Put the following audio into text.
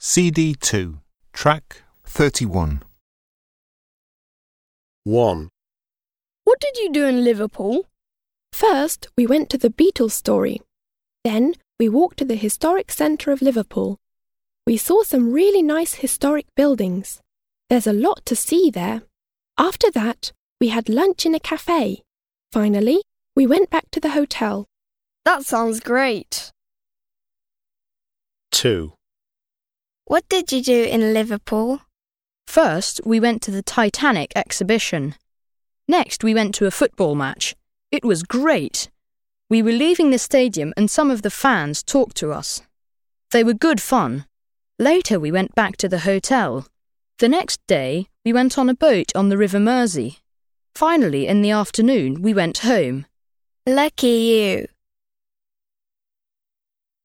CD 2, track 31. 1. What did you do in Liverpool? First, we went to the Beatles story. Then, we walked to the historic centre of Liverpool. We saw some really nice historic buildings. There's a lot to see there. After that, we had lunch in a cafe. Finally, we went back to the hotel. That sounds great. 2. What did you do in Liverpool? First, we went to the Titanic exhibition. Next, we went to a football match. It was great. We were leaving the stadium and some of the fans talked to us. They were good fun. Later, we went back to the hotel. The next day, we went on a boat on the River Mersey. Finally, in the afternoon, we went home. Lucky you.